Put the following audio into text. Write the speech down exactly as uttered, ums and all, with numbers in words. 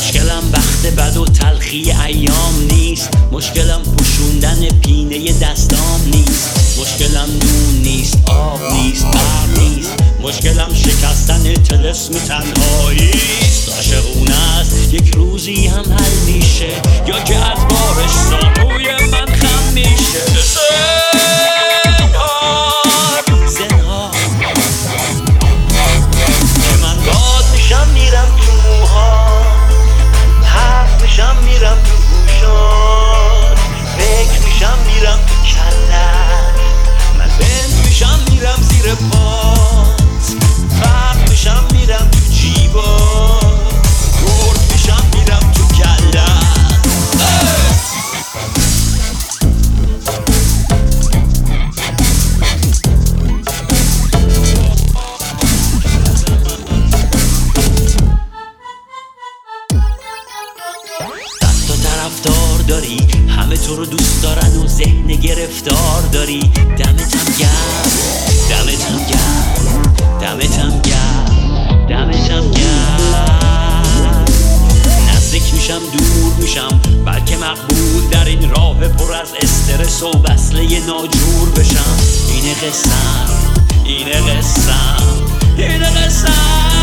مشکلم بخت بد و تلخی ایام نیست، مشکلم پوشوندن پینه دستام نیست، مشکلم نون نیست، آب نیست، برق نیست، مشکلم شکستن طلسم تنهاییست. عاشقونه است یک روزی هم حل میشه، یا که از بارش زانوی من خم میشه. زنهار زنهار که من باد میشم میرم تو موها، حرف میشم میرم تو گوشات، فکر میشم میرم تو کلت، من بند میشم میرم زیر پات، فرق میشم میرم تو جیبات، گرد میشم میرم تو کلت. صد تا طرفدار داری، همه تو رو دوست دارن و ذهن گرفتار داری. دمتم گرم، دمتم گرم، دمتم گرم، دمتم گرم. نزدیک میشم دور میشم، بلکه مقبول در این راه پر از استرس و وصله ناجور بشم. اینه قصم، اینه قصم، اینه قصم.